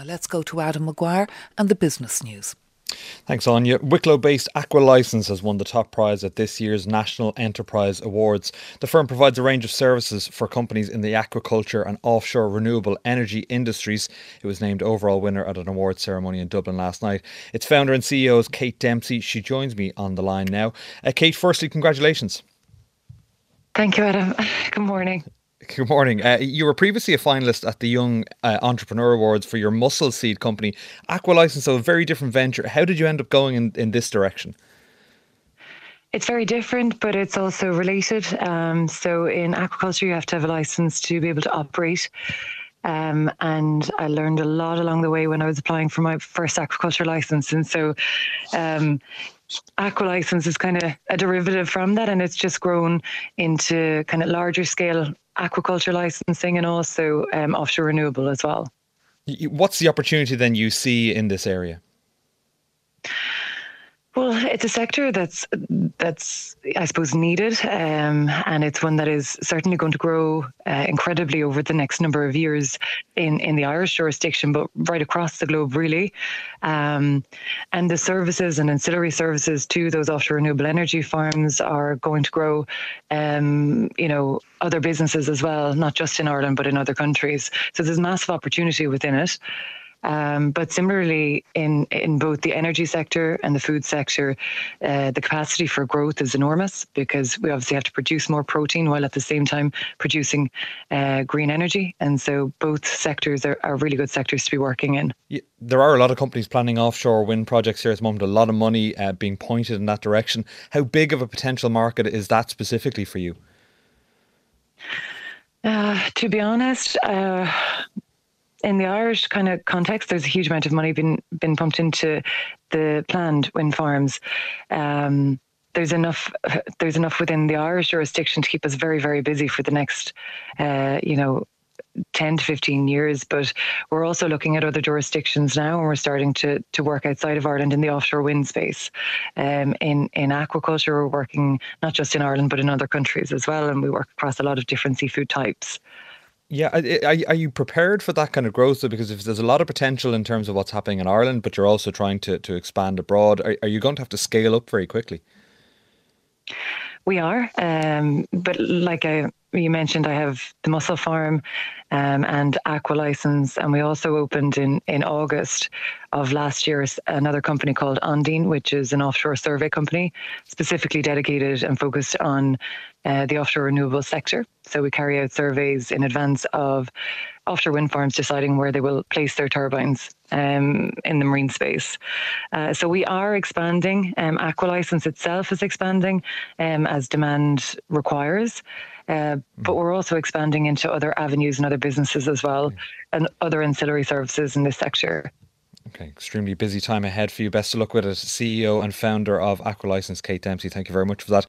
Now let's go to Adam Maguire and the business news. Thanks, Anya. Wicklow-based Aqualicense has won the top prize at this year's National Enterprise Awards. The firm provides a range of services for companies in the aquaculture and offshore renewable energy industries. It was named overall winner at an awards ceremony in Dublin last night. Its founder and CEO is Kate Dempsey. She joins me on the line now. Kate, firstly, congratulations. Thank you, Adam. Good morning. Good morning. You were previously a finalist at the Young Entrepreneur Awards for your mussel seed company, Aqualicense, so a very different venture. How did you end up going in this direction? It's very different, but it's also related. So in aquaculture, you have to have a license to be able to operate. And I learned a lot along the way when I was applying for my first aquaculture license. And so Aqualicense is kind of a derivative from that, and it's just grown into kind of larger scale aquaculture licensing and also offshore renewable as well. What's the opportunity then you see in this area? Well, it's a sector that's I suppose needed, and it's one that is certainly going to grow incredibly over the next number of years in the Irish jurisdiction, but right across the globe, really. And the services and ancillary services to those offshore renewable energy farms are going to grow. Other businesses as well, not just in Ireland but in other countries. So there's massive opportunity within it. But similarly, in both the energy sector and the food sector, the capacity for growth is enormous because we obviously have to produce more protein while at the same time producing green energy. And so both sectors are really good sectors to be working in. Yeah, there are a lot of companies planning offshore wind projects here at the moment, a lot of money being pointed in that direction. How big of a potential market is that specifically for you? To be honest, in the Irish kind of context, there's a huge amount of money been pumped into the planned wind farms. There's enough within the Irish jurisdiction to keep us very, very busy for the next, 10 to 15 years. But we're also looking at other jurisdictions now, and we're starting to work outside of Ireland in the offshore wind space. In aquaculture, we're working not just in Ireland, but in other countries as well. And we work across a lot of different seafood types. Yeah, are you prepared for that kind of growth? Because if there's a lot of potential in terms of what's happening in Ireland, but you're also trying to expand abroad, are you going to have to scale up very quickly? We are, but like you mentioned, I have the mussel farm and Aqualicense, and we also opened in August of last year another company called Ondine, which is an offshore survey company specifically dedicated and focused on the offshore renewable sector. So we carry out surveys in advance of offshore wind farms deciding where they will place their turbines in the marine space. So we are expanding. Aqualicense itself is expanding as demand requires. But we're also expanding into other avenues and other businesses as well, and other ancillary services in this sector. Okay, extremely busy time ahead for you. Best of luck with it. CEO and founder of Aqualicense, Kate Dempsey. Thank you very much for that.